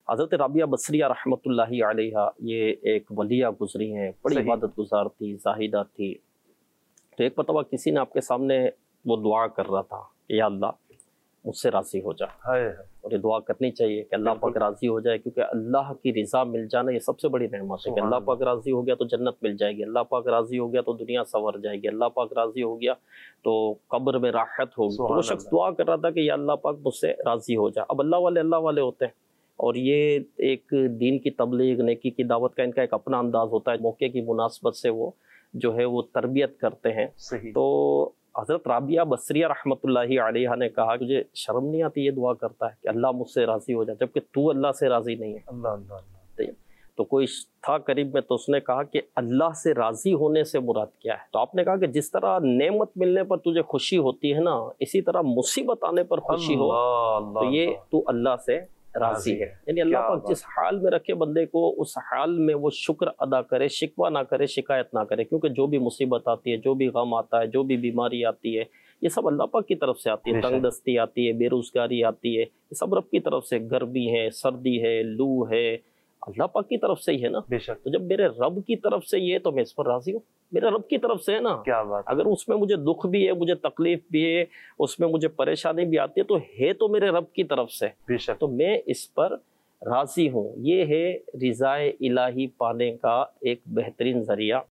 حضرت رابعہ بصریہ رحمۃ اللہ علیہ یہ ایک ولیہ گزری ہیں، بڑی صحیح۔ عبادت گزار تھی، زاہدہ تھی۔ تو ایک مرتبہ کسی نے آپ کے سامنے وہ دعا کر رہا تھا کہ یا اللہ مجھ سے راضی ہو جا، اور یہ دعا کرنی چاہیے کہ اللہ پاک راضی ہو جائے، کیونکہ اللہ کی رضا مل جانا یہ سب سے بڑی نعمت ہے کہ اللہ پاک راضی ہو گیا تو جنت مل جائے گی، اللہ پاک راضی ہو گیا تو دنیا سنور جائے گی، اللہ پاک راضی ہو گیا تو قبر میں راحت ہوگی۔ تو وہ شخص دعا کر رہا تھا کہ یا اللہ پاک مجھ سے راضی ہو جا۔ اب اللہ والے ہوتے ہیں، اور یہ ایک دین کی تبلیغ، نیکی کی دعوت کا ان کا ایک اپنا انداز ہوتا ہے، موقع کی مناسبت سے وہ جو ہے وہ تربیت کرتے ہیں۔ صحیح۔ تو حضرت رابعہ بصریہ رحمۃ اللہ علیہ نے کہا مجھے شرم نہیں آتی یہ دعا کرتا ہے کہ اللہ مجھ سے راضی ہو جائے، جبکہ تو اللہ سے راضی نہیں ہے۔ اللہ اللہ اللہ۔ تو کوئی تھا قریب میں، تو اس نے کہا کہ اللہ سے راضی ہونے سے مراد کیا ہے؟ تو آپ نے کہا کہ جس طرح نعمت ملنے پر تجھے خوشی ہوتی ہے نا، اسی طرح مصیبت آنے پر خوشی ہو تو یہ تو اللہ سے راضی ہے۔ یعنی اللہ پاک جس حال میں رکھے بندے کو، اس حال میں وہ شکر ادا کرے، شکوہ نہ کرے، شکایت نہ کرے، کیونکہ جو بھی مصیبت آتی ہے، جو بھی غم آتا ہے، جو بھی بیماری آتی ہے، یہ سب اللہ پاک کی طرف سے آتی ہے۔ تنگ دستی آتی ہے، بے روزگاری آتی ہے، یہ سب رب کی طرف سے، گرمی ہے، سردی ہے، لو ہے، اللہ پاک کی طرف سے ہی ہے نا۔ تو جب میرے رب کی طرف سے یہ تو میں اس پر راضی ہوں، میرے رب کی طرف سے ہے نا۔ کیا بات! اگر اس میں مجھے دکھ بھی ہے، مجھے تکلیف بھی ہے، اس میں مجھے پریشانی بھی آتی ہے، تو ہے تو میرے رب کی طرف سے، تو میں اس پر راضی ہوں۔ یہ ہے رضائے الہی پانے کا ایک بہترین ذریعہ۔